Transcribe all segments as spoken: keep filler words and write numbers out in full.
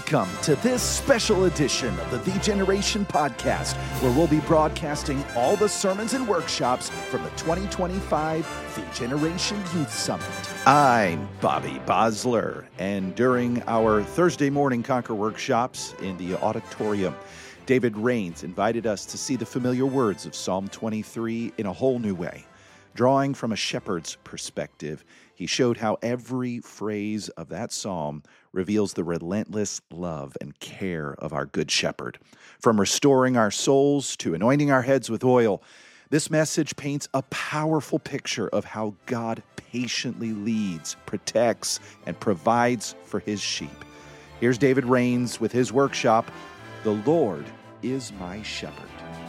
Welcome to this special edition of the The Generation Podcast, where we'll be broadcasting all the sermons and workshops from the twenty twenty-five The Generation Youth Summit. I'm Bobby Bosler, and during our Thursday morning Conquer workshops in the auditorium, David Rains invited us to see the familiar words of Psalm twenty-three in a whole new way. Drawing from a shepherd's perspective, he showed how every phrase of that psalm reveals the relentless love and care of our good shepherd. From restoring our souls to anointing our heads with oil, this message paints a powerful picture of how God patiently leads, protects, and provides for his sheep. Here's David Rains with his workshop, The Lord is My Shepherd.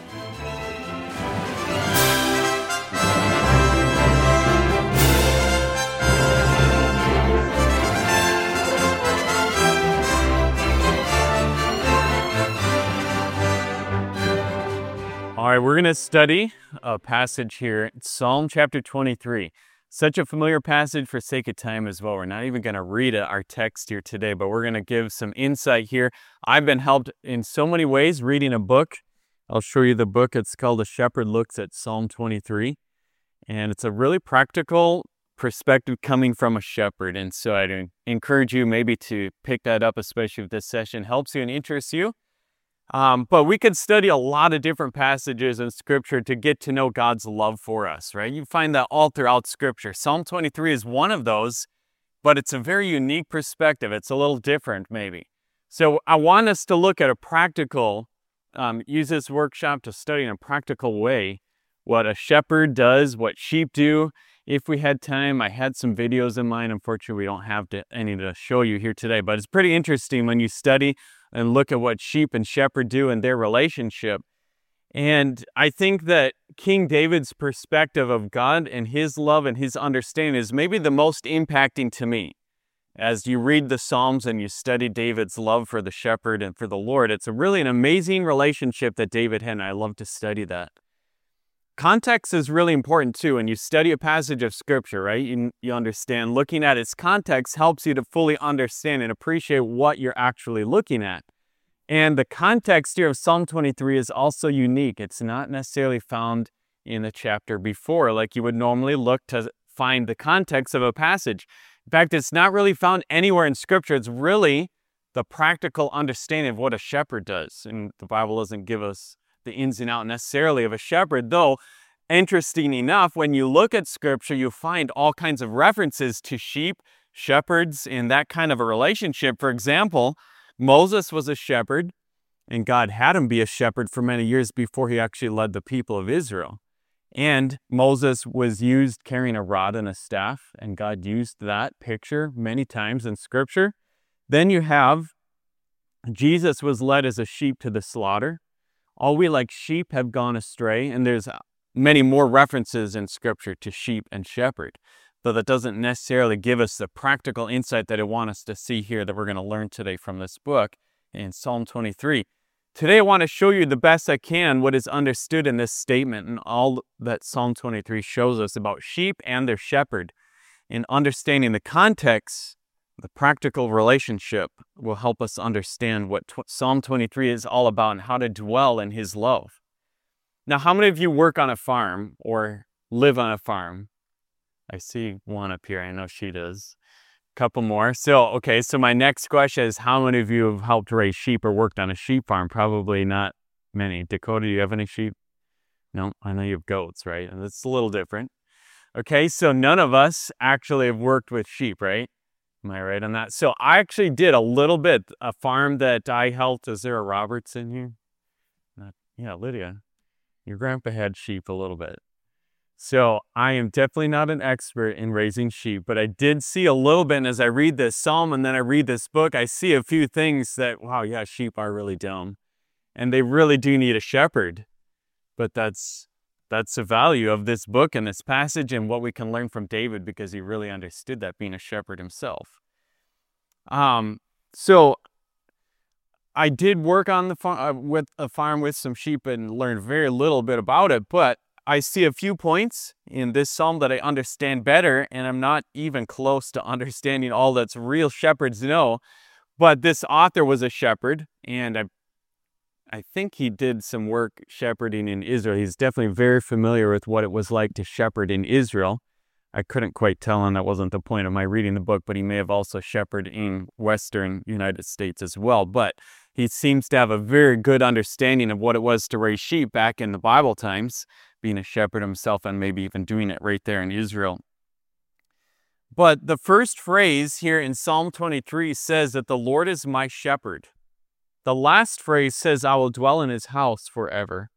All right, we're going to study a passage here, Psalm chapter twenty-three. Such a familiar passage for sake of time as well. We're not even going to read our text here today, but we're going to give some insight here. I've been helped in so many ways reading a book. I'll show you the book. It's called A Shepherd Looks at Psalm twenty-three. And it's a really practical perspective coming from a shepherd. And so I'd encourage you maybe to pick that up, especially if this session helps you and interests you. Um, but we could study a lot of different passages in Scripture to get to know God's love for us, right? You find that all throughout Scripture. Psalm twenty-three is one of those, but it's a very unique perspective. It's a little different, maybe. So I want us to look at a practical, um, use this workshop to study in a practical way what a shepherd does, what sheep do. If we had time, I had some videos in mind. Unfortunately, we don't have to, any to show you here today, but it's pretty interesting when you study and look at what sheep and shepherd do in their relationship. And I think that King David's perspective of God and his love and his understanding is maybe the most impacting to me. As you read the Psalms and you study David's love for the shepherd and for the Lord, it's a really an amazing relationship that David had, and I love to study that. Context is really important too. When you study a passage of Scripture, right, you, you understand looking at its context helps you to fully understand and appreciate what you're actually looking at. And the context here of Psalm twenty-three is also unique. It's not necessarily found in the chapter before, like you would normally look to find the context of a passage. In fact, it's not really found anywhere in Scripture. It's really the practical understanding of what a shepherd does. And the Bible doesn't give us the ins and outs necessarily of a shepherd, though interesting enough, when you look at Scripture, you find all kinds of references to sheep, shepherds, in that kind of a relationship. For example, Moses was a shepherd, and God had him be a shepherd for many years before he actually led the people of Israel. And Moses was used carrying a rod and a staff, and God used that picture many times in Scripture. Then you have Jesus was led as a sheep to the slaughter. All we like sheep have gone astray, and there's many more references in Scripture to sheep and shepherd, though that doesn't necessarily give us the practical insight that I want us to see here that we're going to learn today from this book in Psalm twenty-three. Today I want to show you the best I can what is understood in this statement and all that Psalm twenty-three shows us about sheep and their shepherd. In understanding the context, the practical relationship will help us understand what tw- Psalm twenty-three is all about and how to dwell in his love. Now, how many of you work on a farm or live on a farm? I see one up here. I know she does. A couple more. So, okay, so my next question is, how many of you have helped raise sheep or worked on a sheep farm? Probably not many. Dakota, do you have any sheep? No, I know you have goats, right? And it's a little different. Okay, so none of us actually have worked with sheep, right? Am I right on that? So I actually did a little bit. A farm that I helped. Is there a Roberts in here? Not, yeah, Lydia. Your grandpa had sheep a little bit. So I am definitely not an expert in raising sheep, but I did see a little bit. And as I read this psalm and then I read this book, I see a few things that, wow, yeah, sheep are really dumb. And they really do need a shepherd. But that's That's the value of this book and this passage and what we can learn from David, because he really understood that, being a shepherd himself. Um, so I did work on the farm uh, with a farm with some sheep and learned very little bit about it, but I see a few points in this psalm that I understand better, and I'm not even close to understanding all that real shepherds know. But this author was a shepherd, and I I think he did some work shepherding in Israel. He's definitely very familiar with what it was like to shepherd in Israel. I couldn't quite tell, and that wasn't the point of my reading the book, but he may have also shepherded in Western United States as well. But he seems to have a very good understanding of what it was to raise sheep back in the Bible times, being a shepherd himself and maybe even doing it right there in Israel. But the first phrase here in Psalm twenty-three says that the Lord is my shepherd. The last phrase says, I will dwell in his house forever.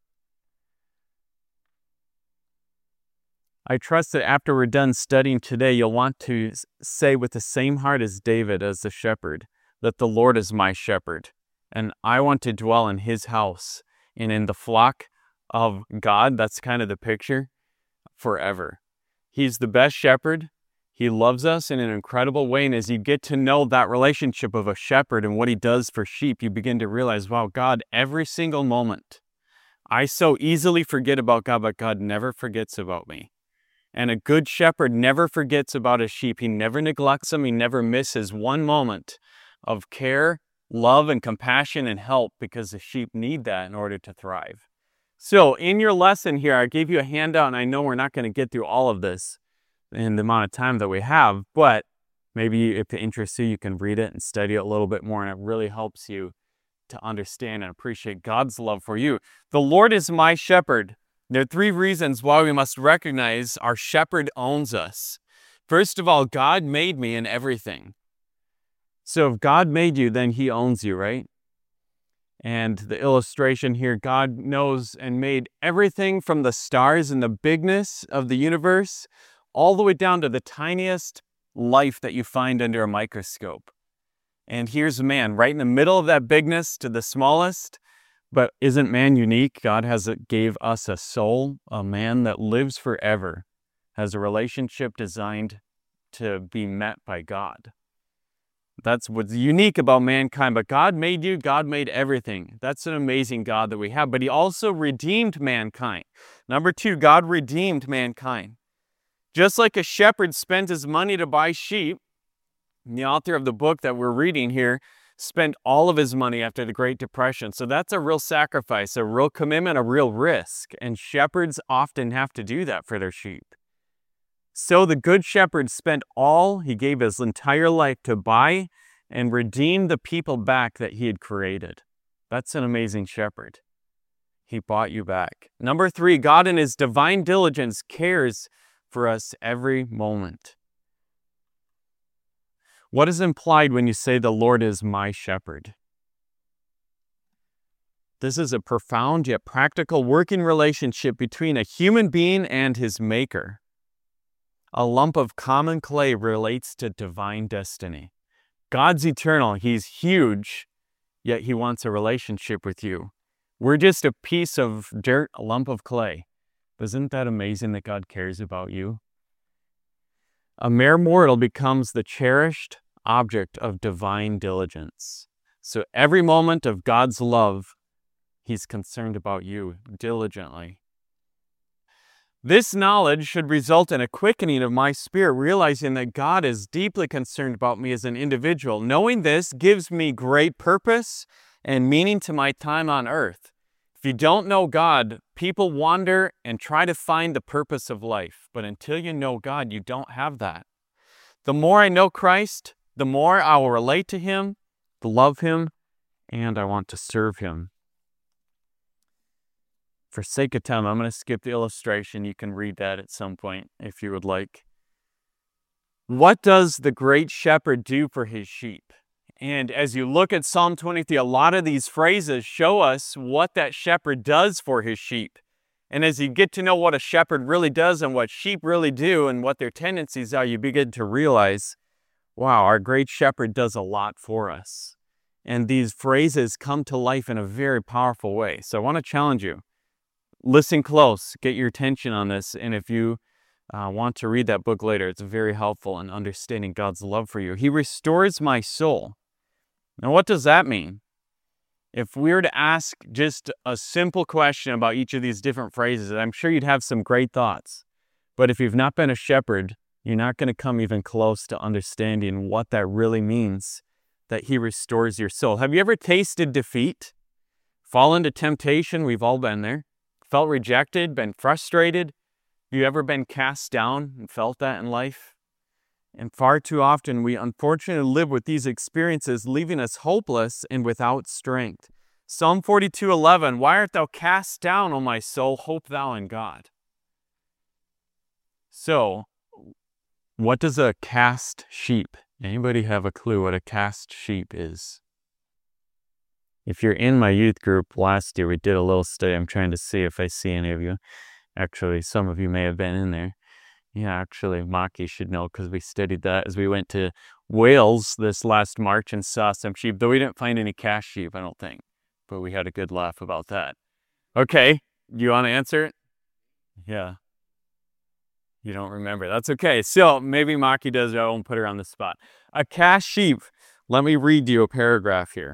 I trust that after we're done studying today, you'll want to say with the same heart as David as the shepherd, that the Lord is my shepherd, and I want to dwell in his house and in the flock of God. That's kind of the picture, forever. He's the best shepherd. He loves us in an incredible way, and as you get to know that relationship of a shepherd and what he does for sheep, you begin to realize, wow, God, every single moment, I so easily forget about God, but God never forgets about me. And a good shepherd never forgets about his sheep. He never neglects them. He never misses one moment of care, love, and compassion and help, because the sheep need that in order to thrive. So in your lesson here, I gave you a handout, and I know we're not going to get through all of this in the amount of time that we have, but maybe if it interests you, you can read it and study it a little bit more, and it really helps you to understand and appreciate God's love for you. The Lord is my shepherd. There are three reasons why we must recognize our shepherd owns us. First of all, God made me in everything. So if God made you, then he owns you, right? And the illustration here, God knows and made everything from the stars and the bigness of the universe all the way down to the tiniest life that you find under a microscope. And here's man right in the middle of that bigness to the smallest. But isn't man unique? God has gave us a soul, a man that lives forever, has a relationship designed to be met by God. That's what's unique about mankind. But God made you, God made everything. That's an amazing God that we have. But he also redeemed mankind. Number two, God redeemed mankind. Just like a shepherd spent his money to buy sheep, the author of the book that we're reading here spent all of his money after the Great Depression. So that's a real sacrifice, a real commitment, a real risk. And shepherds often have to do that for their sheep. So the good shepherd spent all, he gave his entire life to buy and redeem the people back that he had created. That's an amazing shepherd. He bought you back. Number three, God in his divine diligence cares for us every moment. What is implied when you say the Lord is my shepherd? This is a profound yet practical working relationship between a human being and his maker. A lump of common clay relates to divine destiny. God's eternal. He's huge, yet he wants a relationship with you. We're just a piece of dirt, a lump of clay. Isn't that amazing that God cares about you? A mere mortal becomes the cherished object of divine diligence. So every moment of God's love, he's concerned about you diligently. This knowledge should result in a quickening of my spirit, realizing that God is deeply concerned about me as an individual. Knowing this gives me great purpose and meaning to my time on earth. If you don't know God, people wander and try to find the purpose of life. But until you know God, you don't have that. The more I know Christ, the more I will relate to him, love him, and I want to serve him. For sake of time, I'm going to skip the illustration. You can read that at some point if you would like. What does the great shepherd do for his sheep? And as you look at Psalm twenty-three, a lot of these phrases show us what that shepherd does for his sheep. And as you get to know what a shepherd really does and what sheep really do and what their tendencies are, you begin to realize, wow, our great shepherd does a lot for us. And these phrases come to life in a very powerful way. So I want to challenge you. Listen close, get your attention on this, and if you uh, want to read that book later, it's very helpful in understanding God's love for you. He restores my soul. Now, what does that mean? If we were to ask just a simple question about each of these different phrases, I'm sure you'd have some great thoughts. But if you've not been a shepherd, you're not going to come even close to understanding what that really means, that he restores your soul. Have you ever tasted defeat? Fallen to temptation? We've all been there. Felt rejected, been frustrated? Have you ever been cast down and felt that in life? And far too often we unfortunately live with these experiences, leaving us hopeless and without strength. Psalm forty-two eleven, why art thou cast down, O my soul? Hope thou in God. So, what does a cast sheep? Anybody have a clue what a cast sheep is? If you're in my youth group last year, we did a little study. I'm trying to see if I see any of you. Actually, some of you may have been in there. Yeah, actually, Maki should know because we studied that as we went to Wales this last March and saw some sheep, though we didn't find any cast sheep, I don't think. But we had a good laugh about that. Okay, you want to answer it? Yeah. You don't remember. That's okay. So maybe Maki does. I won't put her on the spot. A cast sheep. Let me read you a paragraph here.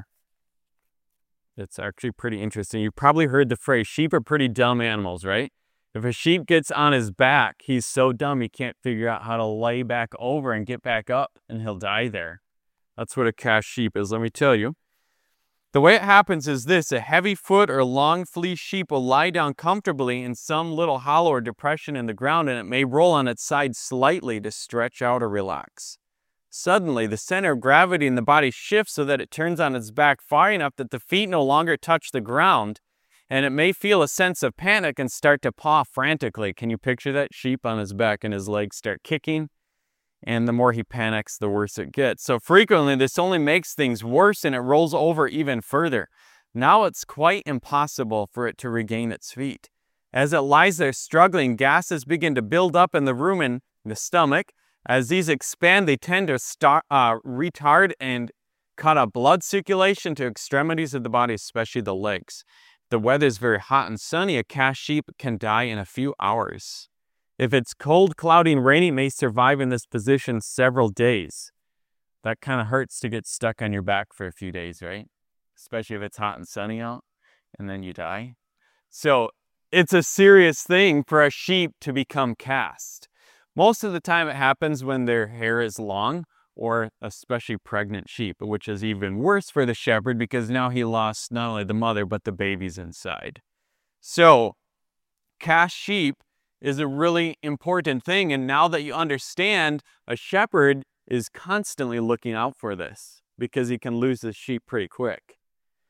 It's actually pretty interesting. You probably heard the phrase, sheep are pretty dumb animals, right? If a sheep gets on his back, he's so dumb he can't figure out how to lay back over and get back up, and he'll die there. That's what a cast sheep is, let me tell you. The way it happens is this: a heavy foot or long fleece sheep will lie down comfortably in some little hollow or depression in the ground, and it may roll on its side slightly to stretch out or relax. Suddenly, the center of gravity in the body shifts so that it turns on its back far enough that the feet no longer touch the ground, and it may feel a sense of panic and start to paw frantically. Can you picture that? Sheep on his back and his legs start kicking. And the more he panics, the worse it gets. So frequently, this only makes things worse and it rolls over even further. Now it's quite impossible for it to regain its feet. As it lies there struggling, gases begin to build up in the rumen, the stomach. As these expand, they tend to start, uh, retard and cut off blood circulation to extremities of the body, especially the legs. If the weather is very hot and sunny, a cast sheep can die in a few hours. If it's cold, cloudy, and rainy, it may survive in this position several days. That kind of hurts to get stuck on your back for a few days, right? Especially if it's hot and sunny out, and then you die. So it's a serious thing for a sheep to become cast. Most of the time it happens when their hair is long, or especially pregnant sheep, which is even worse for the shepherd because now he lost not only the mother, but the babies inside. So cast sheep is a really important thing. And now that you understand, a shepherd is constantly looking out for this because he can lose his sheep pretty quick.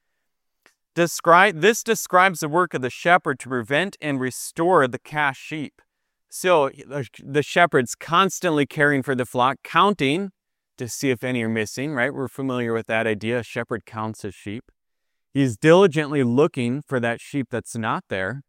Describe, this describes the work of the shepherd to prevent and restore the cast sheep. So the shepherd's constantly caring for the flock, counting to see if any are missing, right? We're familiar with that idea. A shepherd counts his sheep. He's diligently looking for that sheep that's not there.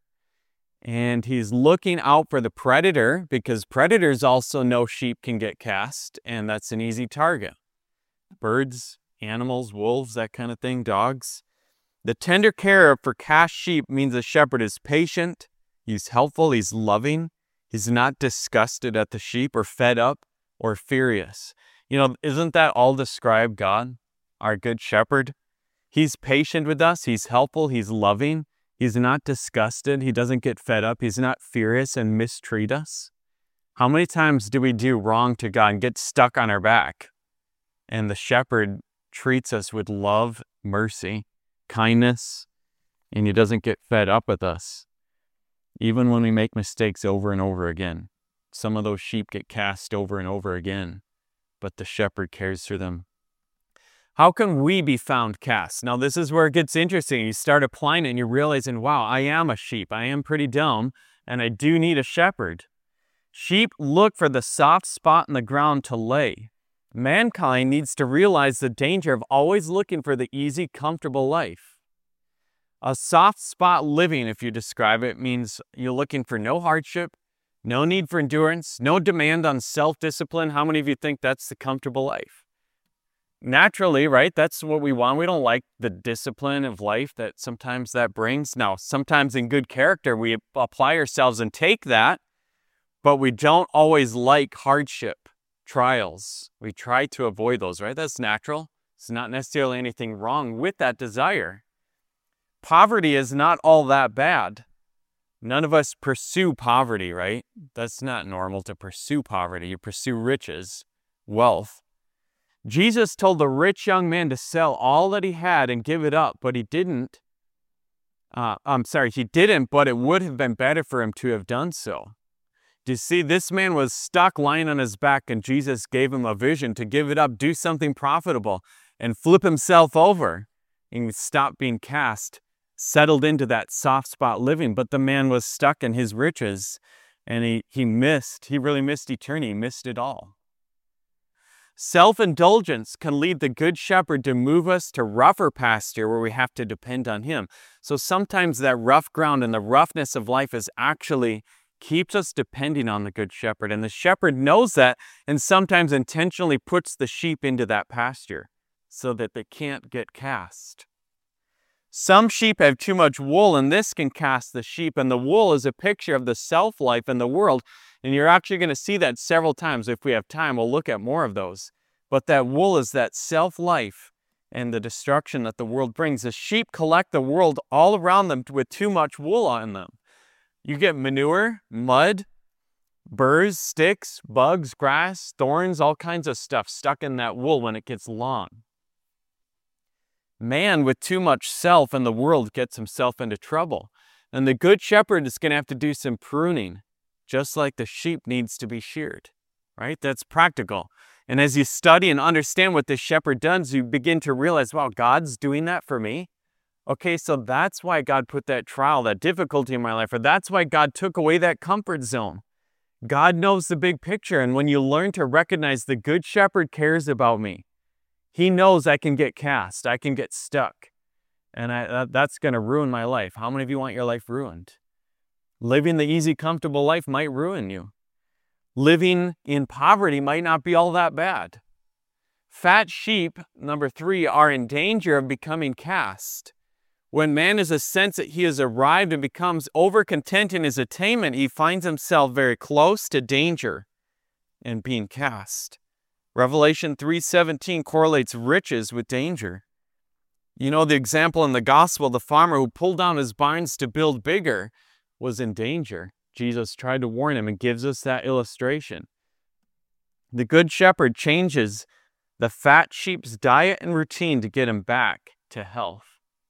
And he's looking out for the predator because predators also know sheep can get cast, and that's an easy target. Birds, animals, wolves, that kind of thing, dogs. The tender care for cast sheep means the shepherd is patient, he's helpful, he's loving, he's not disgusted at the sheep or fed up or furious. You know, isn't that all describe God, our good shepherd? He's patient with us, he's helpful, he's loving. He's not disgusted. He doesn't get fed up. He's not furious and mistreat us. How many times do we do wrong to God and get stuck on our back? And the shepherd treats us with love, mercy, kindness, and he doesn't get fed up with us. Even when we make mistakes over and over again. Some of those sheep get cast over and over again, but the shepherd cares for them. How can we be found cast? Now, this is where it gets interesting. You start applying it and you're realizing, wow, I am a sheep. I am pretty dumb, and I do need a shepherd. Sheep look for the soft spot in the ground to lay. Mankind needs to realize the danger of always looking for the easy, comfortable life. A soft spot living, if you describe it, means you're looking for no hardship, no need for endurance, no demand on self-discipline. How many of you think that's the comfortable life? Naturally, right? That's what we want. We don't like the discipline of life that sometimes that brings. Now, sometimes in good character, we apply ourselves and take that, but we don't always like hardship, trials. We try to avoid those, right? That's natural. It's not necessarily anything wrong with that desire. Poverty is not all that bad. None of us pursue poverty, right? That's not normal to pursue poverty. You pursue riches, wealth. Jesus told the rich young man to sell all that he had and give it up, but he didn't. Uh, I'm sorry, he didn't, but it would have been better for him to have done so. Do you see, this man was stuck lying on his back, and Jesus gave him a vision to give it up, do something profitable, and flip himself over and stop being cast, settled into that soft spot living. But the man was stuck in his riches, and he, he missed, he really missed eternity, he missed it all. Self-indulgence can lead the Good Shepherd to move us to rougher pasture where we have to depend on him. So sometimes that rough ground and the roughness of life is actually keeps us depending on the Good Shepherd. And the shepherd knows that and sometimes intentionally puts the sheep into that pasture so that they can't get cast. Some sheep have too much wool, and this can cast the sheep. And the wool is a picture of the self-life in the world. And you're actually going to see that several times. If we have time, we'll look at more of those. But that wool is that self-life and the destruction that the world brings. The sheep collect the world all around them with too much wool on them. You get manure, mud, burrs, sticks, bugs, grass, thorns, all kinds of stuff stuck in that wool when it gets long. Man with too much self in the world gets himself into trouble. And the Good Shepherd is going to have to do some pruning, just like the sheep needs to be sheared, right? That's practical. And as you study and understand what the shepherd does, you begin to realize, wow, God's doing that for me. Okay, so that's why God put that trial, that difficulty in my life, or that's why God took away that comfort zone. God knows the big picture, and when you learn to recognize the Good Shepherd cares about me, he knows I can get cast, I can get stuck, and I, that, that's going to ruin my life. How many of you want your life ruined? Living the easy, comfortable life might ruin you. Living in poverty might not be all that bad. Fat sheep, number three, are in danger of becoming cast. When man has a sense that he has arrived and becomes overcontent in his attainment, he finds himself very close to danger and being cast. Revelation three seventeen correlates riches with danger. You know the example in the gospel, the farmer who pulled down his barns to build bigger was in danger. Jesus tried to warn him and gives us that illustration. The Good Shepherd changes the fat sheep's diet and routine to get him back to health.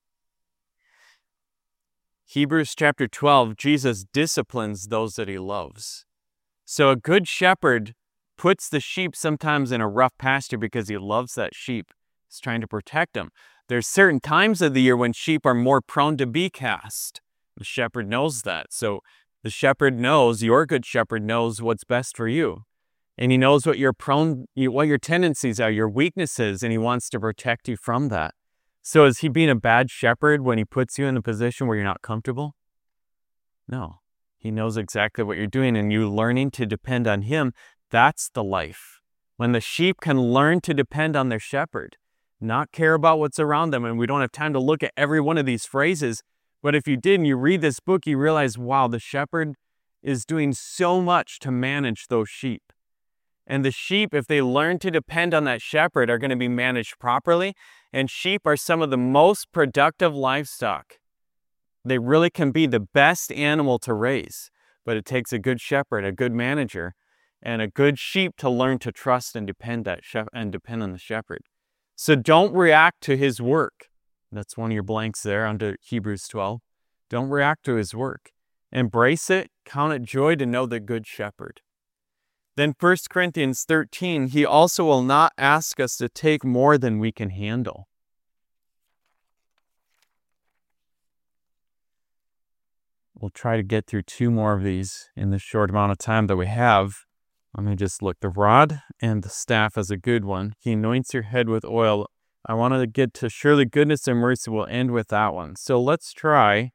Hebrews chapter twelve, Jesus disciplines those that he loves. So a good shepherd puts the sheep sometimes in a rough pasture because he loves that sheep. He's trying to protect them. There's certain times of the year when sheep are more prone to be cast. The shepherd knows that. So the shepherd knows, your good shepherd knows what's best for you. And he knows what your prone, what your tendencies are, your weaknesses, and he wants to protect you from that. So is he being a bad shepherd when he puts you in a position where you're not comfortable? No. He knows exactly what you're doing, and you learning to depend on him, that's the life. When the sheep can learn to depend on their shepherd, not care about what's around them, and we don't have time to look at every one of these phrases, but if you did and you read this book, you realize, wow, the shepherd is doing so much to manage those sheep. And the sheep, if they learn to depend on that shepherd, are going to be managed properly. And sheep are some of the most productive livestock. They really can be the best animal to raise, but it takes a good shepherd, a good manager, and a good sheep to learn to trust and depend that shep- and depend on the shepherd. So don't react to his work. That's one of your blanks there under Hebrews twelve. Don't react to his work. Embrace it, count it joy to know the good shepherd. Then First Corinthians thirteen, he also will not ask us to take more than we can handle. We'll try to get through two more of these in the short amount of time that we have. Let me just look. The rod and the staff is a good one. He anoints your head with oil. I wanted to get to surely goodness and mercy. We'll end with that one. So let's try.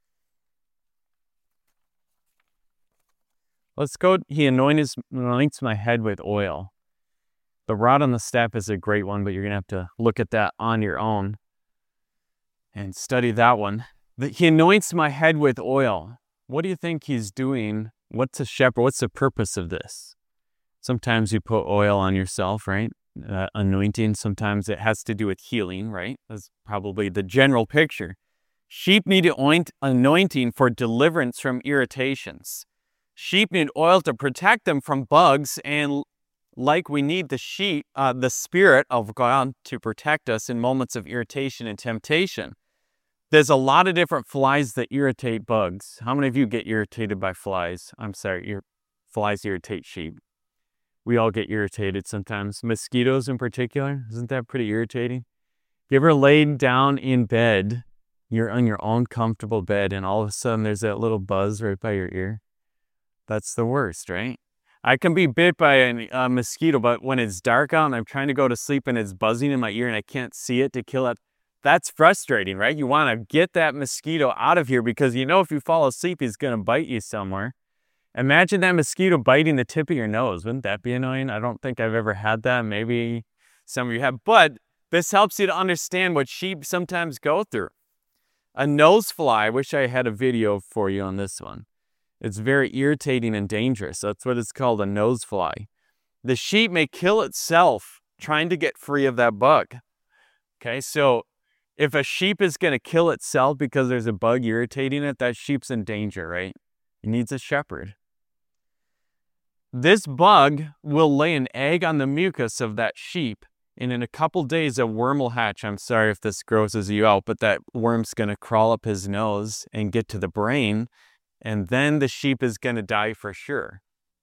Let's go. He anoints, anoints my head with oil. The rod and the staff is a great one, but you're going to have to look at that on your own and study that one. He anoints my head with oil. What do you think he's doing? What's a shepherd? What's the purpose of this? Sometimes you put oil on yourself, right? Uh, anointing, sometimes it has to do with healing, right? That's probably the general picture. Sheep need anointing for deliverance from irritations. Sheep need oil to protect them from bugs and like we need the sheep, uh, the Spirit of God to protect us in moments of irritation and temptation. There's a lot of different flies that irritate bugs. How many of you get irritated by flies? I'm sorry, ir- flies irritate sheep. We all get irritated sometimes. Mosquitoes in particular, isn't that pretty irritating? You ever laid down in bed, you're on your own comfortable bed, and all of a sudden there's that little buzz right by your ear? That's the worst, right? I can be bit by a uh, mosquito, but when it's dark out and I'm trying to go to sleep and it's buzzing in my ear and I can't see it to kill it, that's frustrating, right? You want to get that mosquito out of here because you know if you fall asleep, he's going to bite you somewhere. Imagine that mosquito biting the tip of your nose. Wouldn't that be annoying? I don't think I've ever had that. Maybe some of you have. But this helps you to understand what sheep sometimes go through. A nose fly, I wish I had a video for you on this one. It's very irritating and dangerous. That's what it's called, a nose fly. The sheep may kill itself trying to get free of that bug. Okay, so if a sheep is going to kill itself because there's a bug irritating it, that sheep's in danger, right? It needs a shepherd. This bug will lay an egg on the mucus of that sheep, and in a couple days a worm will hatch. I'm sorry if this grosses you out, but that worm's going to crawl up his nose and get to the brain, and then the sheep is going to die for sure.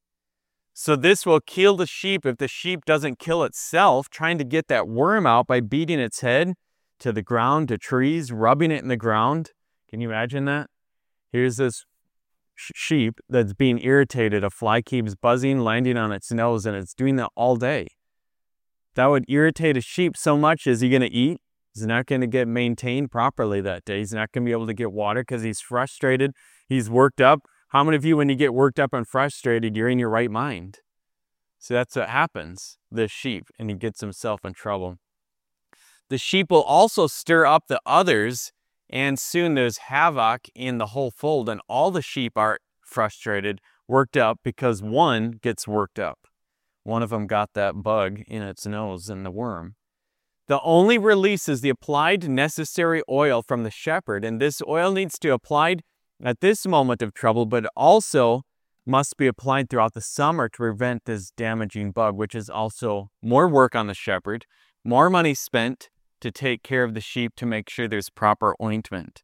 So this will kill the sheep if the sheep doesn't kill itself, trying to get that worm out by beating its head to the ground, to trees, rubbing it in the ground. Can you imagine that? Here's this sh- sheep that's being irritated. A fly keeps buzzing, landing on its nose, and it's doing that all day. That would irritate a sheep so much. Is he going to eat? He's not going to get maintained properly that day. He's not going to be able to get water because he's frustrated. He's worked up. How many of you, when you get worked up and frustrated, you're in your right mind? So that's what happens, this sheep, and he gets himself in trouble. The sheep will also stir up the others, and soon there's havoc in the whole fold, and all the sheep are frustrated, worked up, because one gets worked up. One of them got that bug in its nose and the worm. The only release is the applied necessary oil from the shepherd, and this oil needs to be applied at this moment of trouble, but also must be applied throughout the summer to prevent this damaging bug, which is also more work on the shepherd, more money spent to take care of the sheep to make sure there's proper ointment.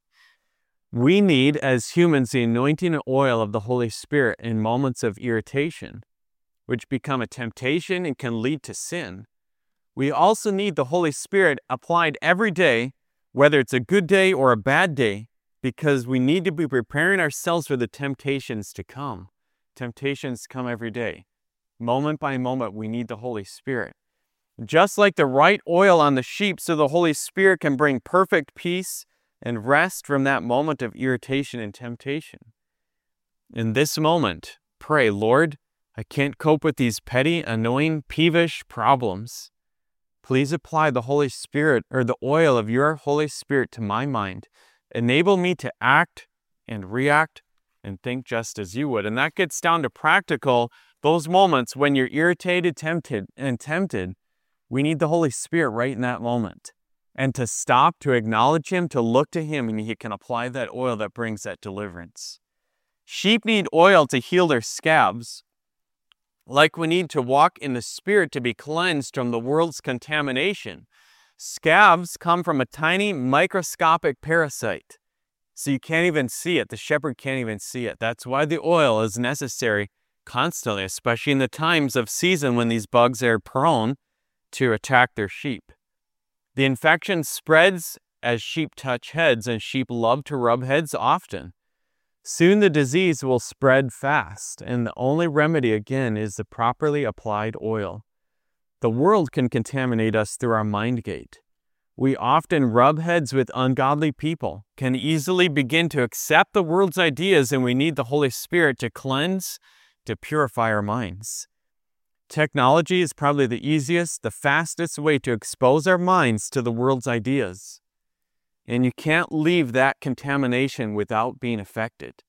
We need, as humans, the anointing oil of the Holy Spirit in moments of irritation, which become a temptation and can lead to sin. We also need the Holy Spirit applied every day, whether it's a good day or a bad day, because we need to be preparing ourselves for the temptations to come. Temptations come every day. Moment by moment, we need the Holy Spirit. Just like the right oil on the sheep, so the Holy Spirit can bring perfect peace and rest from that moment of irritation and temptation. In this moment, pray, Lord, I can't cope with these petty, annoying, peevish problems. Please apply the Holy Spirit or the oil of your Holy Spirit to my mind. Enable me to act and react and think just as you would. And that gets down to practical, those moments when you're irritated, tempted, and tempted. We need the Holy Spirit right in that moment. And to stop, to acknowledge Him, to look to Him, and He can apply that oil that brings that deliverance. Sheep need oil to heal their scabs, like we need to walk in the Spirit to be cleansed from the world's contamination. Scabs come from a tiny microscopic parasite, so you can't even see it. The shepherd can't even see it. That's why the oil is necessary constantly, especially in the times of season when these bugs are prone to attack their sheep. The infection spreads as sheep touch heads, and sheep love to rub heads often. Soon the disease will spread fast, and the only remedy again is the properly applied oil. The world can contaminate us through our mind gate. We often rub heads with ungodly people, can easily begin to accept the world's ideas, and we need the Holy Spirit to cleanse, to purify our minds. Technology is probably the easiest, the fastest way to expose our minds to the world's ideas. And you can't leave that contamination without being affected.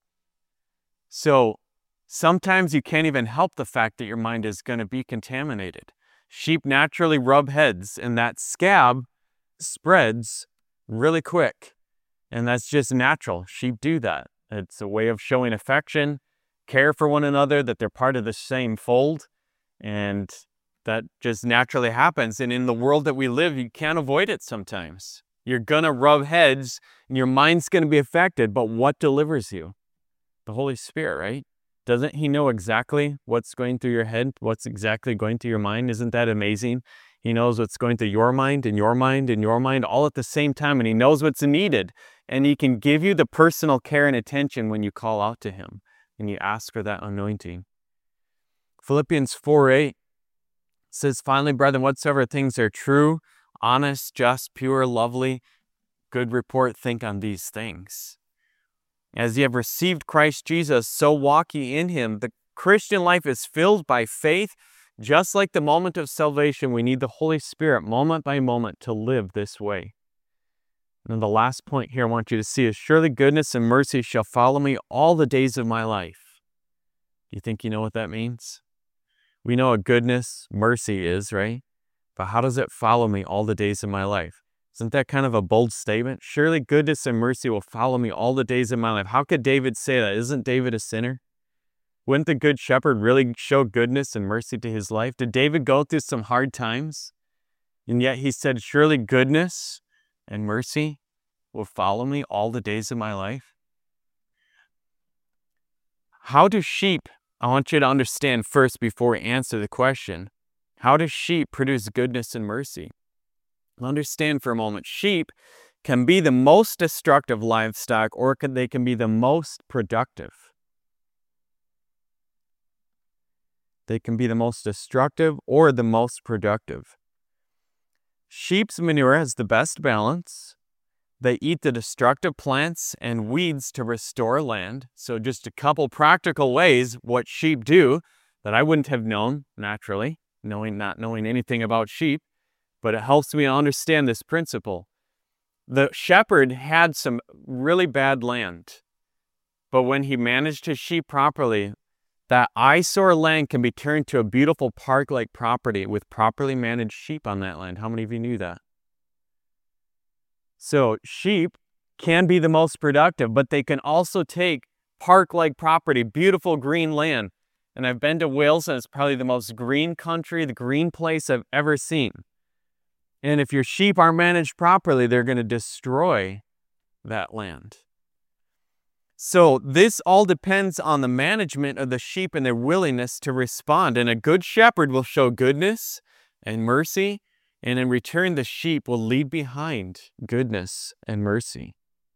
So sometimes you can't even help the fact that your mind is going to be contaminated. Sheep naturally rub heads, and that scab spreads really quick. And that's just natural. Sheep do that. It's a way of showing affection, care for one another, that they're part of the same fold. And That just naturally happens. And in the world that we live, you can't avoid it sometimes. You're going to rub heads and your mind's going to be affected. But what delivers you? The Holy Spirit, right? Doesn't he know exactly what's going through your head? What's exactly going through your mind? Isn't that amazing? He knows what's going through your mind and your mind and your mind all at the same time. And he knows what's needed. And he can give you the personal care and attention when you call out to him and you ask for that anointing. Philippians four eight says, finally, brethren, whatsoever things are true, honest, just, pure, lovely, good report, think on these things. As ye have received Christ Jesus, so walk ye in him. The Christian life is filled by faith. Just like the moment of salvation, we need the Holy Spirit moment by moment to live this way. And then the last point here I want you to see is, surely goodness and mercy shall follow me all the days of my life. Do you think you know what that means? We know what goodness, mercy is, right? But how does it follow me all the days of my life? Isn't that kind of a bold statement? Surely goodness and mercy will follow me all the days of my life. How could David say that? Isn't David a sinner? Wouldn't the good shepherd really show goodness and mercy to his life? Did David go through some hard times? And yet he said, surely goodness and mercy will follow me all the days of my life. How do sheep, I want you to understand first before we answer the question, how do sheep produce goodness and mercy? Understand for a moment, sheep can be the most destructive livestock, or can, they can be the most productive. They can be the most destructive or the most productive. Sheep's manure has the best balance. They eat the destructive plants and weeds to restore land. So just a couple practical ways what sheep do that I wouldn't have known naturally, knowing not knowing anything about sheep, but it helps me understand this principle. The shepherd had some really bad land, but when he managed his sheep properly, that eyesore land can be turned to a beautiful park-like property with properly managed sheep on that land. How many of you knew that? So sheep can be the most productive, but they can also take park-like property, beautiful green land. And I've been to Wales, and it's probably the most green country, the green place I've ever seen. And if your sheep aren't managed properly, they're going to destroy that land. So this all depends on the management of the sheep and their willingness to respond. And a good shepherd will show goodness and mercy, and in return, the sheep will leave behind goodness and mercy.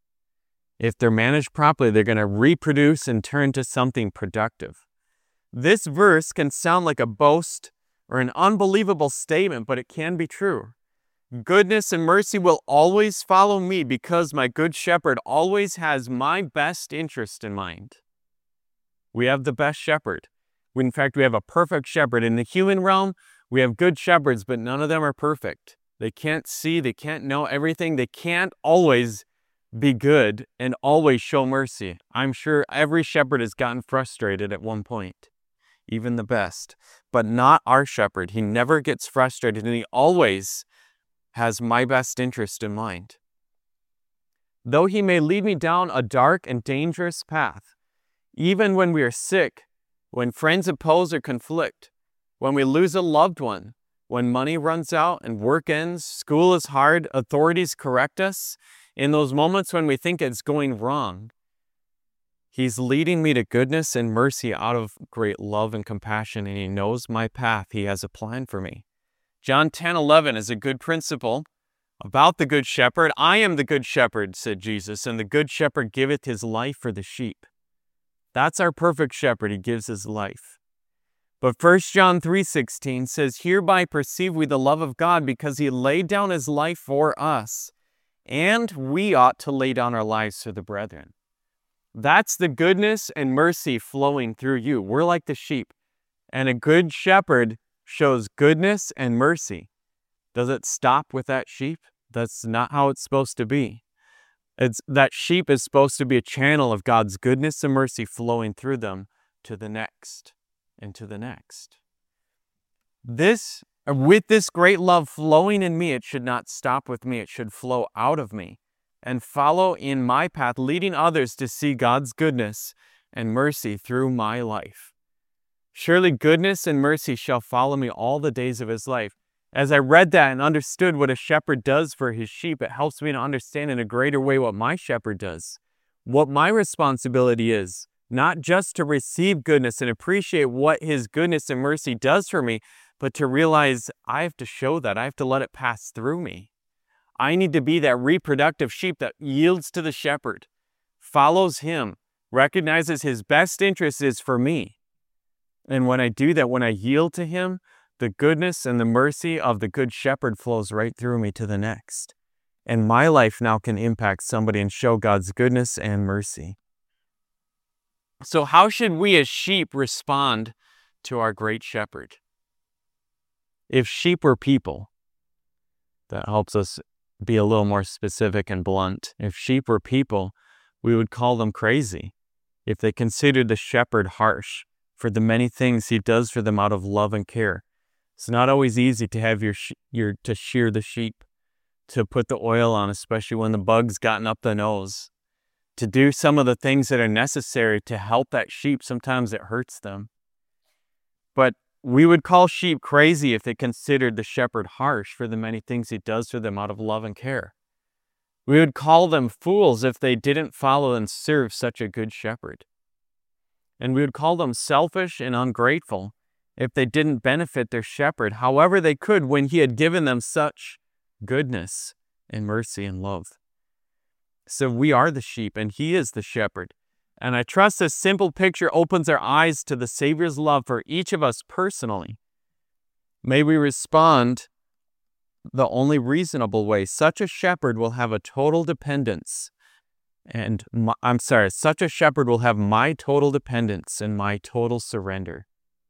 If they're managed properly, they're going to reproduce and turn to something productive. This verse can sound like a boast or an unbelievable statement, but it can be true. Goodness and mercy will always follow me because my good shepherd always has my best interest in mind. We have the best shepherd. In fact, we have a perfect shepherd. In the human realm, we have good shepherds, but none of them are perfect. They can't see, they can't know everything. They can't always be good and always show mercy. I'm sure every shepherd has gotten frustrated at one point, even the best. But not our shepherd. He never gets frustrated, and he always has my best interest in mind. Though he may lead me down a dark and dangerous path, even when we are sick, when friends oppose or conflict, when we lose a loved one, when money runs out and work ends, school is hard, authorities correct us, in those moments when we think it's going wrong, he's leading me to goodness and mercy out of great love and compassion, and he knows my path. He has a plan for me. John ten eleven is a good principle about the good shepherd. I am the good shepherd, said Jesus, and the good shepherd giveth his life for the sheep. That's our perfect shepherd. He gives his life. But First John three sixteen says, hereby perceive we the love of God, because he laid down his life for us, and we ought to lay down our lives for the brethren. That's the goodness and mercy flowing through you. We're like the sheep, and a good shepherd shows goodness and mercy. Does it stop with that sheep? That's not how it's supposed to be. It's that sheep is supposed to be a channel of God's goodness and mercy flowing through them to the next and to the next. This, with this great love flowing in me, it should not stop with me. It should flow out of me and follow in my path, leading others to see God's goodness and mercy through my life. Surely goodness and mercy shall follow me all the days of his life. As I read that and understood what a shepherd does for his sheep, it helps me to understand in a greater way what my shepherd does, what my responsibility is, not just to receive goodness and appreciate what his goodness and mercy does for me, but to realize I have to show that. I have to let it pass through me. I need to be that reproductive sheep that yields to the shepherd, follows him, recognizes his best interest is for me. And when I do that, when I yield to him, the goodness and the mercy of the good shepherd flows right through me to the next. And my life now can impact somebody and show God's goodness and mercy. So how should we as sheep respond to our great shepherd? If sheep were people, that helps us be a little more specific and blunt. If sheep were people, we would call them crazy. If they considered the shepherd harsh for the many things he does for them out of love and care. It's not always easy to have your, sh- your to shear the sheep, to put the oil on, especially when the bug's gotten up the nose, to do some of the things that are necessary to help that sheep. Sometimes it hurts them. But we would call sheep crazy if they considered the shepherd harsh for the many things he does for them out of love and care. We would call them fools if they didn't follow and serve such a good shepherd. And we would call them selfish and ungrateful if they didn't benefit their shepherd however they could when he had given them such goodness and mercy and love. So we are the sheep and he is the shepherd. And I trust this simple picture opens our eyes to the Savior's love for each of us personally. May we respond the only reasonable way. Such a shepherd will have a total dependence. And my, I'm sorry, such a shepherd will have my total dependence and my total surrender.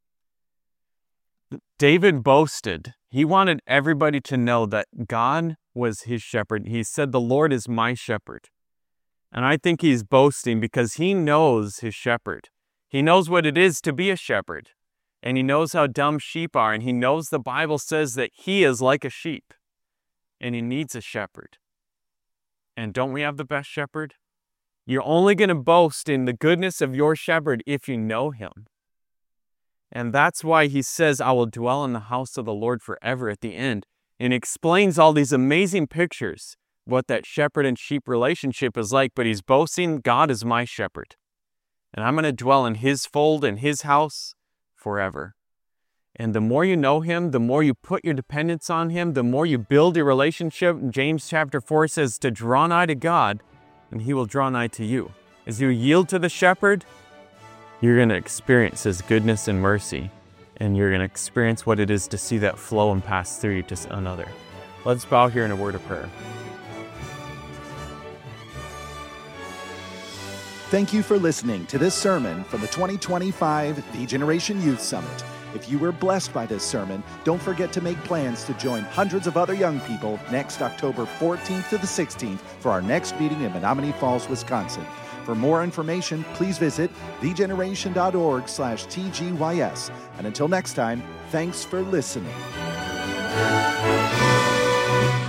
David boasted. He wanted everybody to know that God was his shepherd. He said, the Lord is my shepherd. And I think he's boasting because he knows his shepherd. He knows what it is to be a shepherd. And he knows how dumb sheep are. And he knows the Bible says that he is like a sheep. And he needs a shepherd. And don't we have the best shepherd? You're only going to boast in the goodness of your shepherd if you know him. And that's why he says, I will dwell in the house of the Lord forever at the end. And explains all these amazing pictures, what that shepherd and sheep relationship is like. But he's boasting, God is my shepherd. And I'm going to dwell in his fold and his house forever. And the more you know him, the more you put your dependence on him, the more you build your relationship. James chapter four says to draw nigh to God, and he will draw nigh to you. As you yield to the shepherd, you're going to experience his goodness and mercy, and you're going to experience what it is to see that flow and pass through you to another. Let's bow here in a word of prayer. Thank you for listening to this sermon from the twenty twenty-five The Generation Youth Summit. If you were blessed by this sermon, don't forget to make plans to join hundreds of other young people next October fourteenth to the sixteenth for our next meeting in Menominee Falls, Wisconsin. For more information, please visit thegeneration.org slash TGYS. And until next time, thanks for listening.